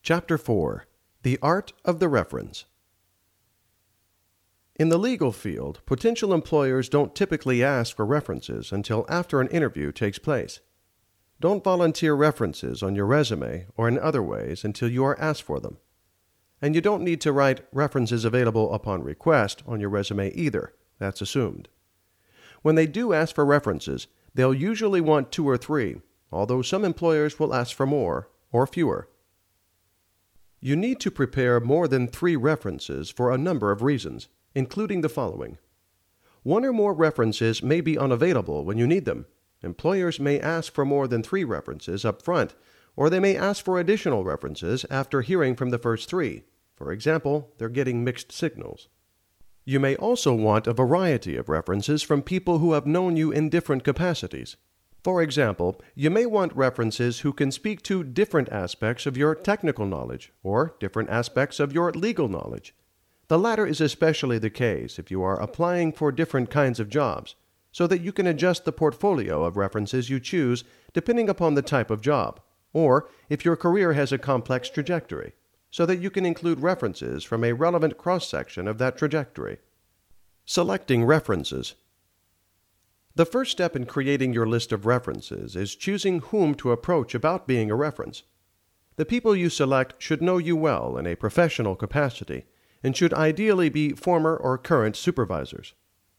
Chapter 4. The Art of the Reference. In the legal field, potential employers don't typically ask for references until after an interview takes place. Don't volunteer references on your resume or in other ways until you are asked for them. And you don't need to write references available upon request on your resume either. That's assumed. When they do ask for references, they'll usually want 2 or 3, although some employers will ask for more or fewer. You need to prepare more than 3 references for a number of reasons, including the following. 1 or more references may be unavailable when you need them. Employers may ask for more than 3 references up front, or they may ask for additional references after hearing from the first 3. For example, they're getting mixed signals. You may also want a variety of references from people who have known you in different capacities. For example, you may want references who can speak to different aspects of your technical knowledge or different aspects of your legal knowledge. The latter is especially the case if you are applying for different kinds of jobs, so that you can adjust the portfolio of references you choose depending upon the type of job, or if your career has a complex trajectory, so that you can include references from a relevant cross-section of that trajectory. Selecting references. The first step in creating your list of references is choosing whom to approach about being a reference. The people you select should know you well in a professional capacity and should ideally be former or current supervisors.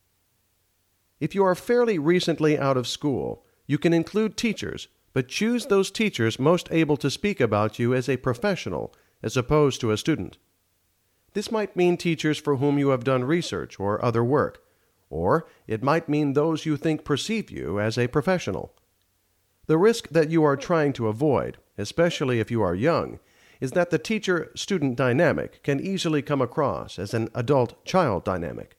If you are fairly recently out of school, you can include teachers, but choose those teachers most able to speak about you as a professional as opposed to a student. This might mean teachers for whom you have done research or other work, or it might mean those you think perceive you as a professional. The risk that you are trying to avoid, especially if you are young, is that the teacher-student dynamic can easily come across as an adult-child dynamic.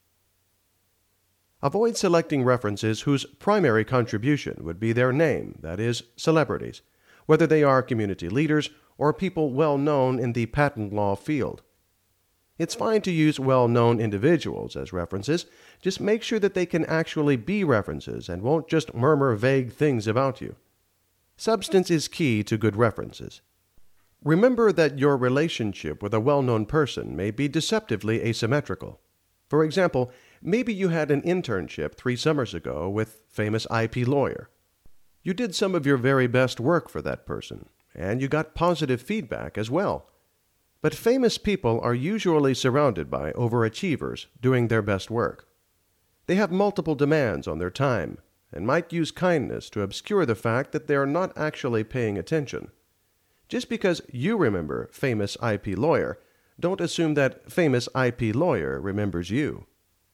Avoid selecting references whose primary contribution would be their name, that is, celebrities, whether they are community leaders or people well known in the patent law field. It's fine to use well-known individuals as references. Just make sure that they can actually be references and won't just murmur vague things about you. Substance is key to good references. Remember that your relationship with a well-known person may be deceptively asymmetrical. For example, maybe you had an internship 3 summers ago with famous IP lawyer. You did some of your very best work for that person, and you got positive feedback as well. But famous people are usually surrounded by overachievers doing their best work. They have multiple demands on their time and might use kindness to obscure the fact that they are not actually paying attention. Just because you remember famous IP lawyer, don't assume that famous IP lawyer remembers you.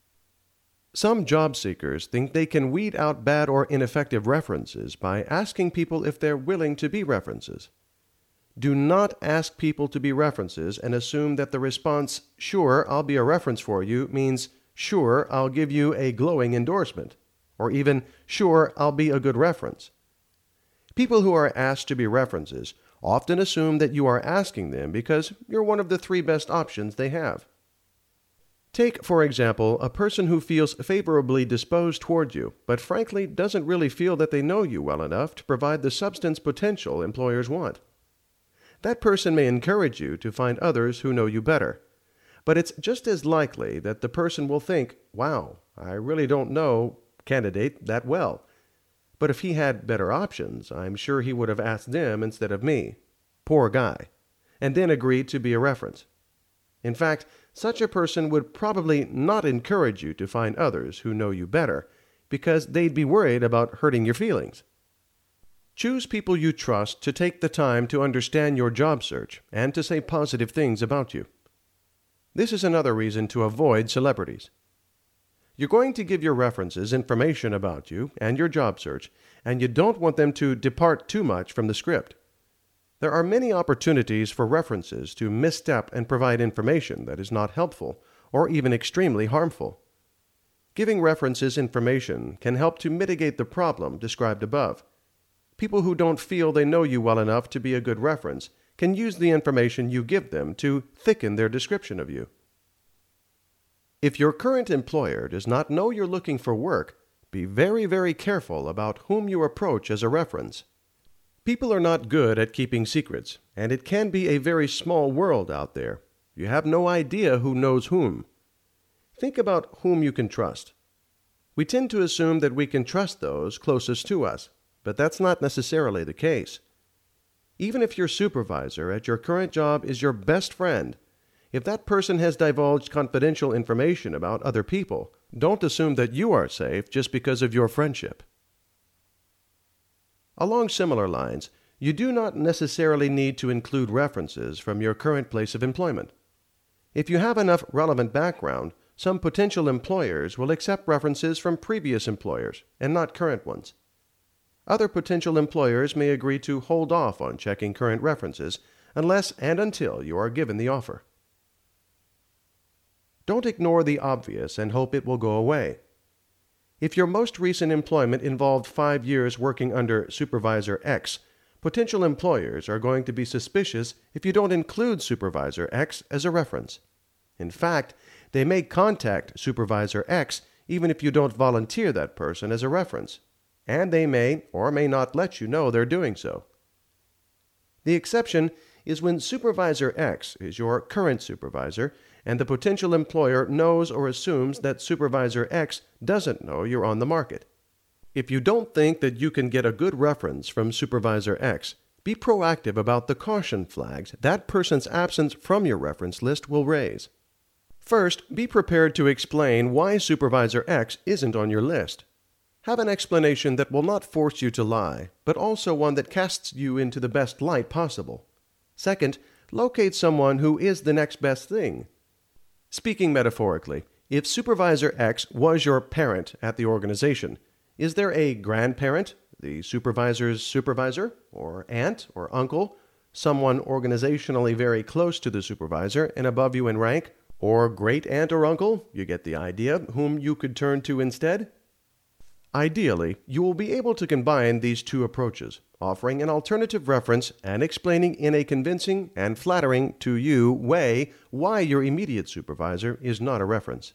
Some job seekers think they can weed out bad or ineffective references by asking people if they're willing to be references. Do not ask people to be references and assume that the response, "Sure, I'll be a reference for you," means, "Sure, I'll give you a glowing endorsement," or even, "Sure, I'll be a good reference." People who are asked to be references often assume that you are asking them because you're one of the 3 best options they have. Take, for example, a person who feels favorably disposed toward you, but frankly doesn't really feel that they know you well enough to provide the substance potential employers want. That person may encourage you to find others who know you better, but it's just as likely that the person will think, "Wow, I really don't know candidate that well. But if he had better options, I'm sure he would have asked them instead of me. Poor guy," and then agreed to be a reference. In fact, such a person would probably not encourage you to find others who know you better, because they'd be worried about hurting your feelings. Choose people you trust to take the time to understand your job search and to say positive things about you. This is another reason to avoid celebrities. You're going to give your references information about you and your job search, and you don't want them to depart too much from the script. There are many opportunities for references to misstep and provide information that is not helpful or even extremely harmful. Giving references information can help to mitigate the problem described above. People who don't feel they know you well enough to be a good reference can use the information you give them to thicken their description of you. If your current employer does not know you're looking for work, be very, very careful about whom you approach as a reference. People are not good at keeping secrets, and it can be a very small world out there. You have no idea who knows whom. Think about whom you can trust. We tend to assume that we can trust those closest to us, but that's not necessarily the case. Even if your supervisor at your current job is your best friend, if that person has divulged confidential information about other people, don't assume that you are safe just because of your friendship. Along similar lines, you do not necessarily need to include references from your current place of employment. If you have enough relevant background, some potential employers will accept references from previous employers and not current ones. Other potential employers may agree to hold off on checking current references unless and until you are given the offer. Don't ignore the obvious and hope it will go away. If your most recent employment involved 5 years working under Supervisor X, potential employers are going to be suspicious if you don't include Supervisor X as a reference. In fact, they may contact Supervisor X even if you don't volunteer that person as a reference, and they may or may not let you know they're doing so. The exception is when Supervisor X is your current supervisor and the potential employer knows or assumes that Supervisor X doesn't know you're on the market. If you don't think that you can get a good reference from Supervisor X, be proactive about the caution flags that person's absence from your reference list will raise. First, be prepared to explain why Supervisor X isn't on your list. Have an explanation that will not force you to lie, but also one that casts you into the best light possible. Second, locate someone who is the next best thing. Speaking metaphorically, if Supervisor X was your parent at the organization, is there a grandparent, the supervisor's supervisor, or aunt or uncle, someone organizationally very close to the supervisor and above you in rank, or great aunt or uncle, you get the idea, whom you could turn to instead? Ideally, you will be able to combine these two approaches, offering an alternative reference and explaining in a convincing and flattering to you way why your immediate supervisor is not a reference.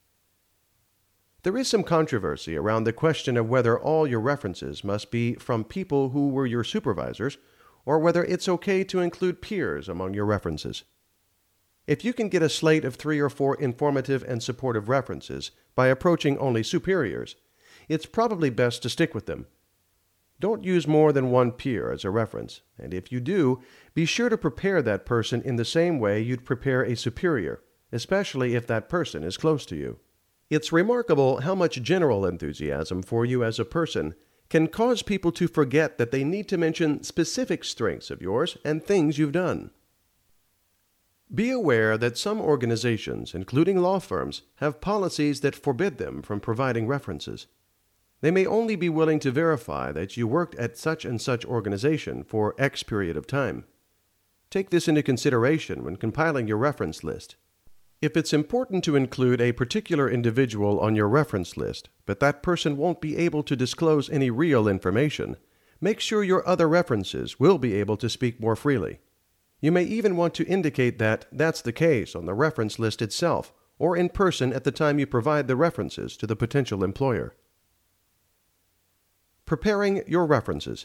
There is some controversy around the question of whether all your references must be from people who were your supervisors, or whether it's okay to include peers among your references. If you can get a slate of 3 or 4 informative and supportive references by approaching only superiors, it's probably best to stick with them. Don't use more than one peer as a reference, and if you do, be sure to prepare that person in the same way you'd prepare a superior, especially if that person is close to you. It's remarkable how much general enthusiasm for you as a person can cause people to forget that they need to mention specific strengths of yours and things you've done. Be aware that some organizations, including law firms, have policies that forbid them from providing references. They may only be willing to verify that you worked at such and such organization for X period of time. Take this into consideration when compiling your reference list. If it's important to include a particular individual on your reference list, but that person won't be able to disclose any real information, make sure your other references will be able to speak more freely. You may even want to indicate that that's the case on the reference list itself, or in person at the time you provide the references to the potential employer. Preparing your references.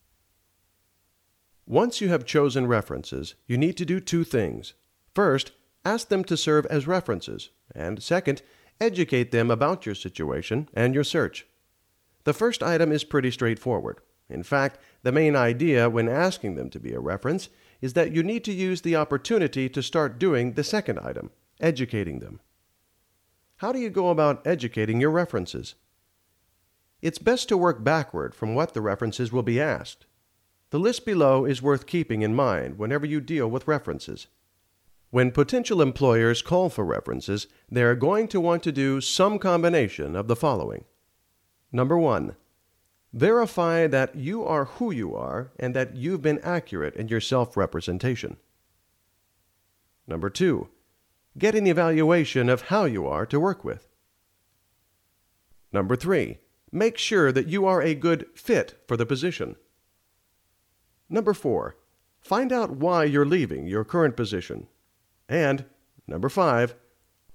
Once you have chosen references, you need to do 2 things. First, ask them to serve as references, and second, educate them about your situation and your search. The first item is pretty straightforward. In fact, the main idea when asking them to be a reference is that you need to use the opportunity to start doing the second item, educating them. How do you go about educating your references? It's best to work backward from what the references will be asked. The list below is worth keeping in mind whenever you deal with references. When potential employers call for references, they are going to want to do some combination of the following. Number 1, verify that you are who you are and that you've been accurate in your self-representation. Number 2, get an evaluation of how you are to work with. Number 3, make sure that you are a good fit for the position. Number 4, find out why you're leaving your current position. And number 5,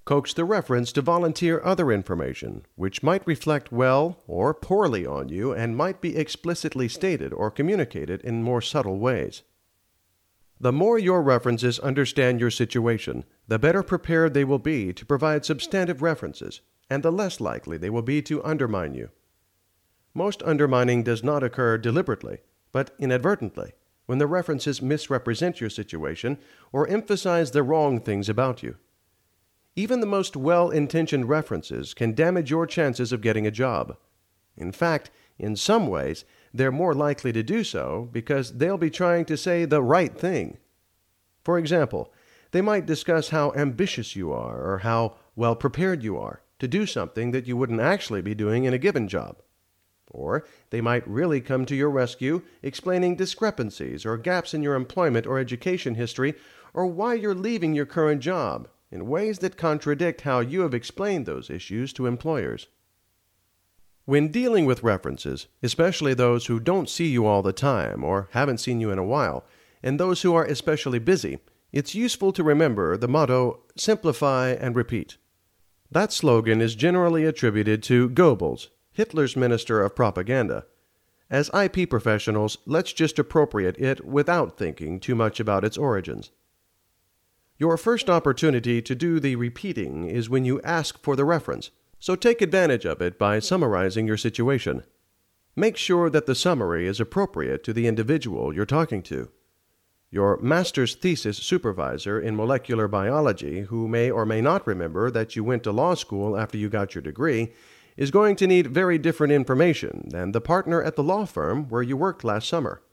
Coax the reference to volunteer other information, which might reflect well or poorly on you and might be explicitly stated or communicated in more subtle ways. The more your references understand your situation, the better prepared they will be to provide substantive references, and the less likely they will be to undermine you. Most undermining does not occur deliberately, but inadvertently, when the references misrepresent your situation or emphasize the wrong things about you. Even the most well-intentioned references can damage your chances of getting a job. In fact, in some ways, they're more likely to do so because they'll be trying to say the right thing. For example, they might discuss how ambitious you are or how well prepared you are to do something that you wouldn't actually be doing in a given job. Or they might really come to your rescue explaining discrepancies or gaps in your employment or education history or why you're leaving your current job in ways that contradict how you have explained those issues to employers. When dealing with references, especially those who don't see you all the time or haven't seen you in a while, and those who are especially busy, it's useful to remember the motto, simplify and repeat. That slogan is generally attributed to Goebbels, Hitler's minister of propaganda. As IP professionals, let's just appropriate it without thinking too much about its origins. Your first opportunity to do the repeating is when you ask for the reference, so take advantage of it by summarizing your situation. Make sure that the summary is appropriate to the individual you're talking to. Your master's thesis supervisor in molecular biology, who may or may not remember that you went to law school after you got your degree, is going to need very different information than the partner at the law firm where you worked last summer.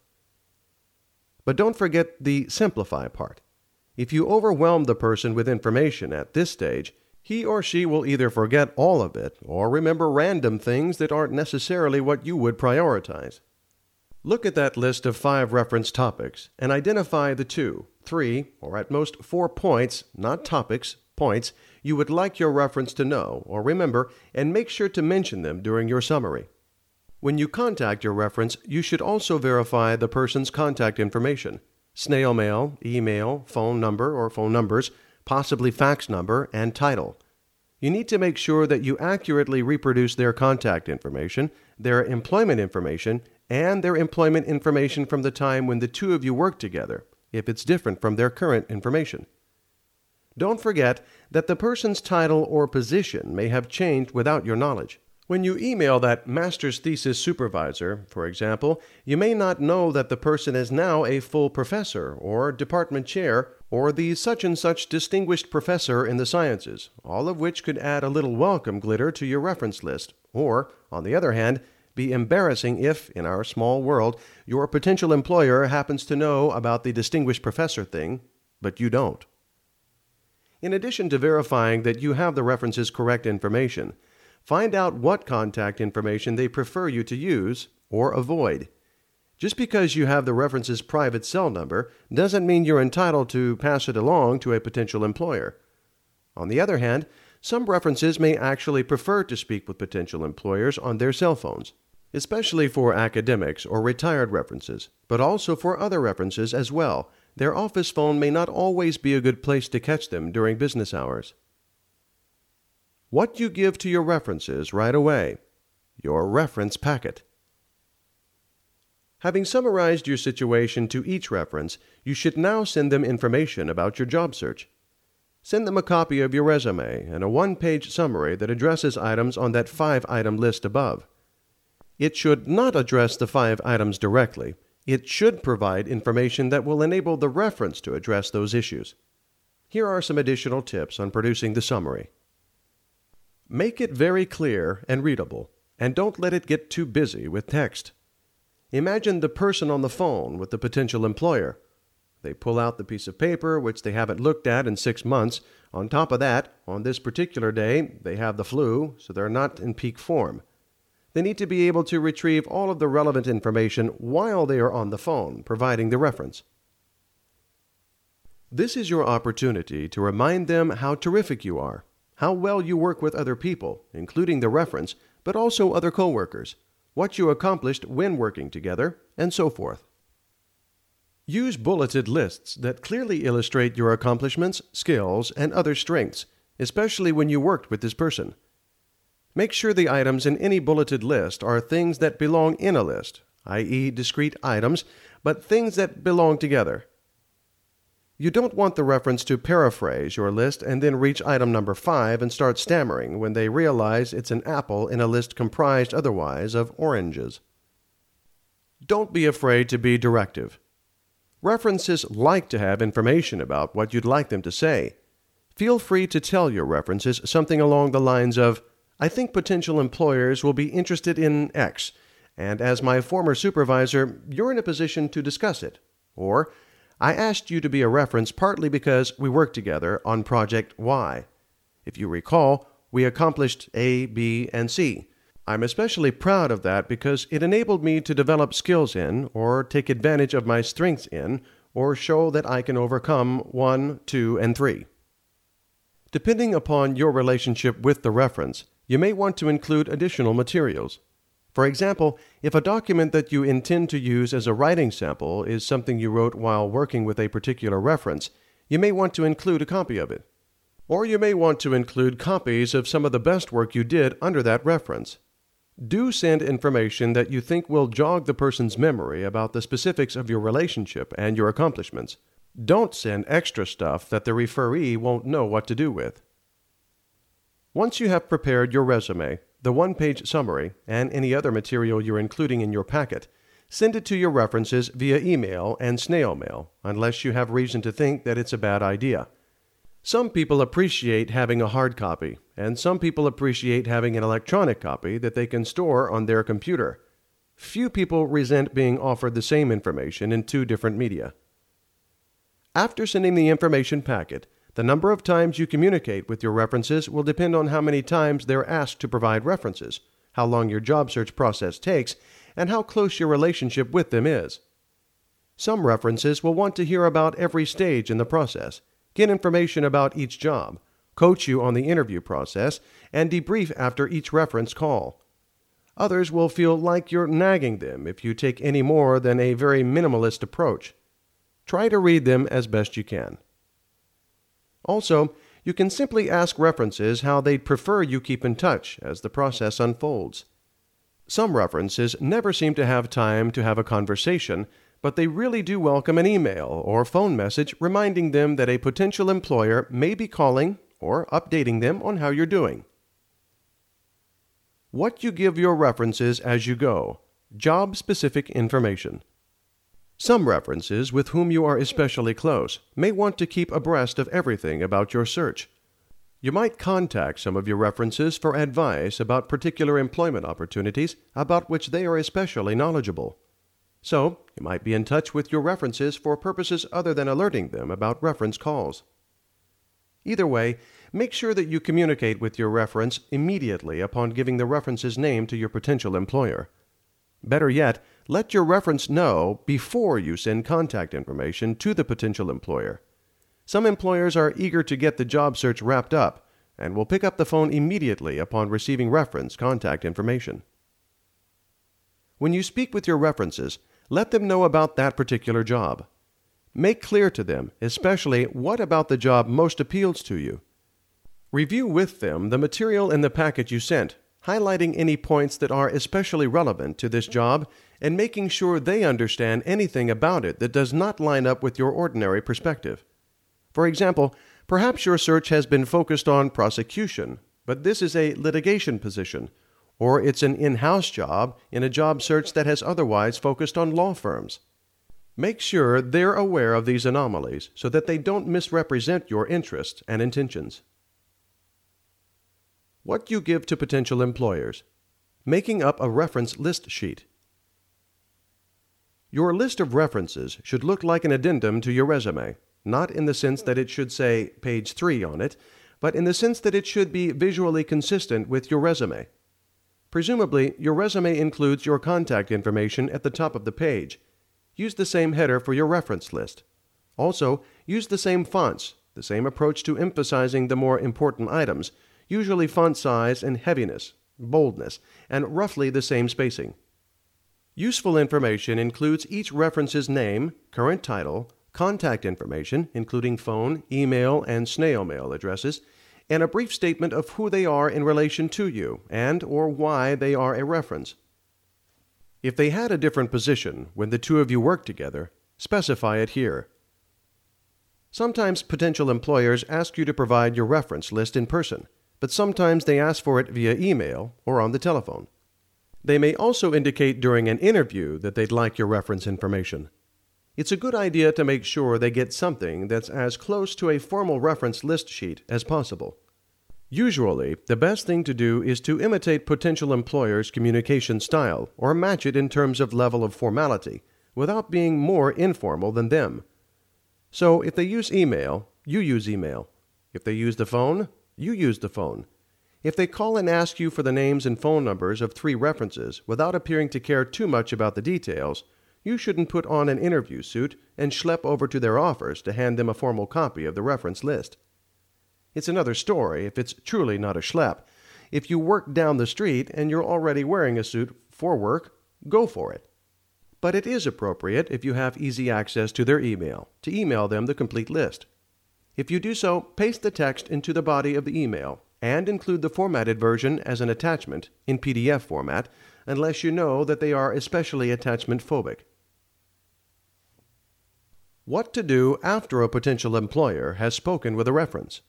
But don't forget the simplify part. If you overwhelm the person with information at this stage, he or she will either forget all of it or remember random things that aren't necessarily what you would prioritize. Look at that list of 5 reference topics and identify the 2, 3, or at most 4 points, not topics, points, you would like your reference to know or remember, and make sure to mention them during your summary. When you contact your reference, you should also verify the person's contact information. Snail mail, email, phone number or phone numbers, possibly fax number, and title. You need to make sure that you accurately reproduce their contact information, their employment information, and their employment information from the time when the two of you worked together, if it's different from their current information. Don't forget that the person's title or position may have changed without your knowledge. When you email that master's thesis supervisor, for example, you may not know that the person is now a full professor or department chair or the such-and-such distinguished professor in the sciences, all of which could add a little welcome glitter to your reference list, or, on the other hand, be embarrassing if, in our small world, your potential employer happens to know about the distinguished professor thing, but you don't. In addition to verifying that you have the reference's correct information, find out what contact information they prefer you to use or avoid. Just because you have the reference's private cell number doesn't mean you're entitled to pass it along to a potential employer. On the other hand, some references may actually prefer to speak with potential employers on their cell phones, especially for academics or retired references, but also for other references as well. Their office phone may not always be a good place to catch them during business hours. What you give to your references right away, your reference packet. Having summarized your situation to each reference, you should now send them information about your job search. Send them a copy of your resume and a 1-page summary that addresses items on that 5-item list above. It should not address the 5 items directly. It should provide information that will enable the reference to address those issues. Here are some additional tips on producing the summary. Make it very clear and readable, and don't let it get too busy with text. Imagine the person on the phone with the potential employer. They pull out the piece of paper which they haven't looked at in 6 months. On top of that, on this particular day, they have the flu, so they're not in peak form. They need to be able to retrieve all of the relevant information while they are on the phone, providing the reference. This is your opportunity to remind them how terrific you are, how well you work with other people, including the reference, but also other coworkers, what you accomplished when working together, and so forth. Use bulleted lists that clearly illustrate your accomplishments, skills, and other strengths, especially when you worked with this person. Make sure the items in any bulleted list are things that belong in a list, i.e., discrete items, but things that belong together. You don't want the reference to paraphrase your list and then reach item number 5 and start stammering when they realize it's an apple in a list comprised otherwise of oranges. Don't be afraid to be directive. References like to have information about what you'd like them to say. Feel free to tell your references something along the lines of, "I think potential employers will be interested in X, and as my former supervisor, you're in a position to discuss it." Or, "I asked you to be a reference partly because we worked together on Project Y. If you recall, we accomplished A, B, and C. I'm especially proud of that because it enabled me to develop skills in, or take advantage of my strengths in, or show that I can overcome 1, 2, and 3. Depending upon your relationship with the reference, you may want to include additional materials. For example, if a document that you intend to use as a writing sample is something you wrote while working with a particular reference, you may want to include a copy of it. Or you may want to include copies of some of the best work you did under that reference. Do send information that you think will jog the person's memory about the specifics of your relationship and your accomplishments. Don't send extra stuff that the referee won't know what to do with. Once you have prepared your resume, the one-page summary, and any other material you're including in your packet, send it to your references via email and snail mail, unless you have reason to think that it's a bad idea. Some people appreciate having a hard copy, and some people appreciate having an electronic copy that they can store on their computer. Few people resent being offered the same information in 2 different media. After sending the information packet, the number of times you communicate with your references will depend on how many times they're asked to provide references, how long your job search process takes, and how close your relationship with them is. Some references will want to hear about every stage in the process, get information about each job, coach you on the interview process, and debrief after each reference call. Others will feel like you're nagging them if you take any more than a very minimalist approach. Try to read them as best you can. Also, you can simply ask references how they'd prefer you keep in touch as the process unfolds. Some references never seem to have time to have a conversation, but they really do welcome an email or phone message reminding them that a potential employer may be calling or updating them on how you're doing. What you give your references as you go. Job-specific information. Some references with whom you are especially close may want to keep abreast of everything about your search. You might contact some of your references for advice about particular employment opportunities about which they are especially knowledgeable. So, you might be in touch with your references for purposes other than alerting them about reference calls. Either way, make sure that you communicate with your reference immediately upon giving the reference's name to your potential employer. Better yet, let your reference know before you send contact information to the potential employer. Some employers are eager to get the job search wrapped up and will pick up the phone immediately upon receiving reference contact information. When you speak with your references, let them know about that particular job. Make clear to them, especially what about the job most appeals to you. Review with them the material in the packet you sent, highlighting any points that are especially relevant to this job and making sure they understand anything about it that does not line up with your ordinary perspective. For example, perhaps your search has been focused on prosecution, but this is a litigation position, or it's an in-house job in a job search that has otherwise focused on law firms. Make sure they're aware of these anomalies so that they don't misrepresent your interests and intentions. What you give to potential employers. Making up a reference list sheet. Your list of references should look like an addendum to your resume, not in the sense that it should say page 3 on it, but in the sense that it should be visually consistent with your resume. Presumably, your resume includes your contact information at the top of the page. Use the same header for your reference list. Also, use the same fonts, the same approach to emphasizing the more important items, usually font size and heaviness, boldness, and roughly the same spacing. Useful information includes each reference's name, current title, contact information, including phone, email, and snail mail addresses, and a brief statement of who they are in relation to you and or why they are a reference. If they had a different position when the two of you worked together, specify it here. Sometimes potential employers ask you to provide your reference list in person, but sometimes they ask for it via email or on the telephone. They may also indicate during an interview that they'd like your reference information. It's a good idea to make sure they get something that's as close to a formal reference list sheet as possible. Usually, the best thing to do is to imitate potential employers' communication style or match it in terms of level of formality, without being more informal than them. So if they use email, you use email. If they use the phone, you use the phone. If they call and ask you for the names and phone numbers of 3 references without appearing to care too much about the details, you shouldn't put on an interview suit and schlep over to their office to hand them a formal copy of the reference list. It's another story if it's truly not a schlep. If you work down the street and you're already wearing a suit for work, go for it. But it is appropriate if you have easy access to their email, to email them the complete list. If you do so, paste the text into the body of the email and include the formatted version as an attachment in PDF format, unless you know that they are especially attachment phobic. What to do after a potential employer has spoken with a reference.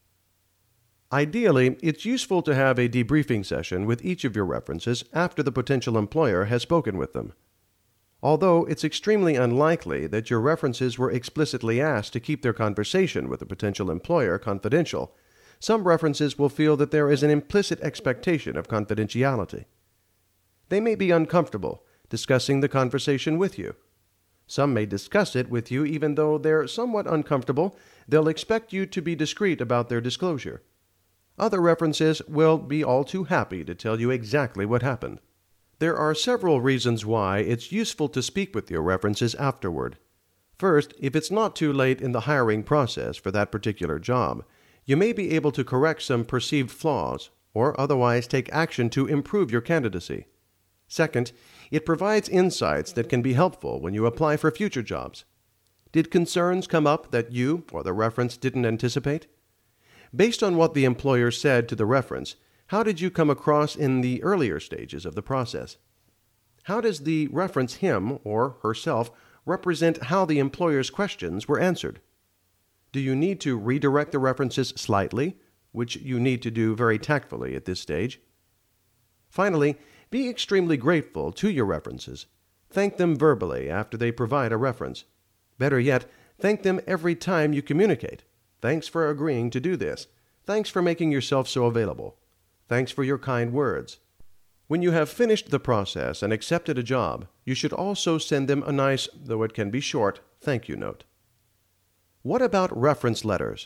Ideally, it's useful to have a debriefing session with each of your references after the potential employer has spoken with them. Although it's extremely unlikely that your references were explicitly asked to keep their conversation with a potential employer confidential, some references will feel that there is an implicit expectation of confidentiality. They may be uncomfortable discussing the conversation with you. Some may discuss it with you even though they're somewhat uncomfortable. They'll expect you to be discreet about their disclosure. Other references will be all too happy to tell you exactly what happened. There are several reasons why it's useful to speak with your references afterward. First, if it's not too late in the hiring process for that particular job, you may be able to correct some perceived flaws or otherwise take action to improve your candidacy. Second, it provides insights that can be helpful when you apply for future jobs. Did concerns come up that you or the reference didn't anticipate? Based on what the employer said to the reference, how did you come across in the earlier stages of the process? How does the reference him or herself represent how the employer's questions were answered? Do you need to redirect the references slightly, which you need to do very tactfully at this stage? Finally, be extremely grateful to your references. Thank them verbally after they provide a reference. Better yet, thank them every time you communicate. Thanks for agreeing to do this. Thanks for making yourself so available. Thanks for your kind words. When you have finished the process and accepted a job, you should also send them a nice, though it can be short, thank you note. What about reference letters?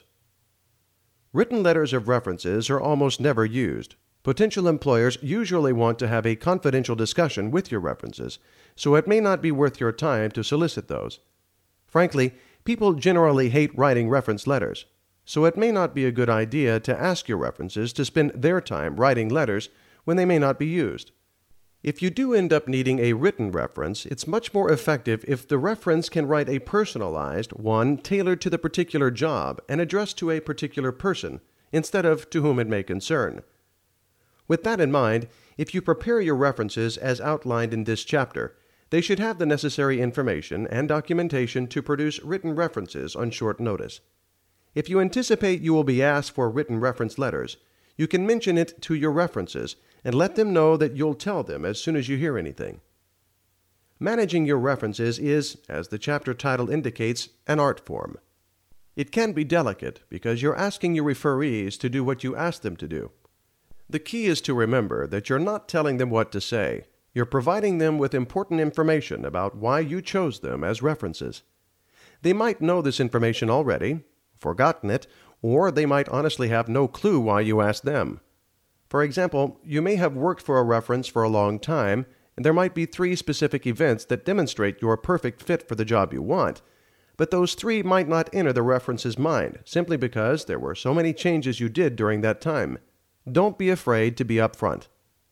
Written letters of references are almost never used. Potential employers usually want to have a confidential discussion with your references, so it may not be worth your time to solicit those. Frankly, people generally hate writing reference letters, so it may not be a good idea to ask your references to spend their time writing letters when they may not be used. If you do end up needing a written reference, it's much more effective if the reference can write a personalized one tailored to the particular job and addressed to a particular person, instead of to whom it may concern. With that in mind, if you prepare your references as outlined in this chapter, they should have the necessary information and documentation to produce written references on short notice. If you anticipate you will be asked for written reference letters, you can mention it to your references and let them know that you'll tell them as soon as you hear anything. Managing your references is, as the chapter title indicates, an art form. It can be delicate because you're asking your referees to do what you ask them to do. The key is to remember that you're not telling them what to say. You're providing them with important information about why you chose them as references. They might know this information already, forgotten it, or they might honestly have no clue why you asked them. For example, you may have worked for a reference for a long time, and there might be 3 specific events that demonstrate you're a perfect fit for the job you want, but those 3 might not enter the reference's mind simply because there were so many changes you did during that time. Don't be afraid to be upfront.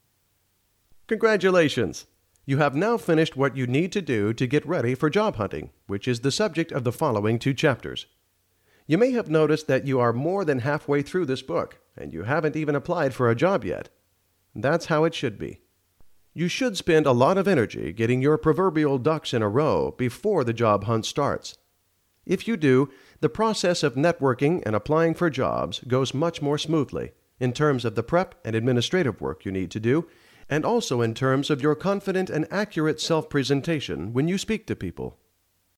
Congratulations! You have now finished what you need to do to get ready for job hunting, which is the subject of the following 2 chapters. You may have noticed that you are more than halfway through this book, and you haven't even applied for a job yet. That's how it should be. You should spend a lot of energy getting your proverbial ducks in a row before the job hunt starts. If you do, the process of networking and applying for jobs goes much more smoothly in terms of the prep and administrative work you need to do, and also in terms of your confident and accurate self-presentation when you speak to people.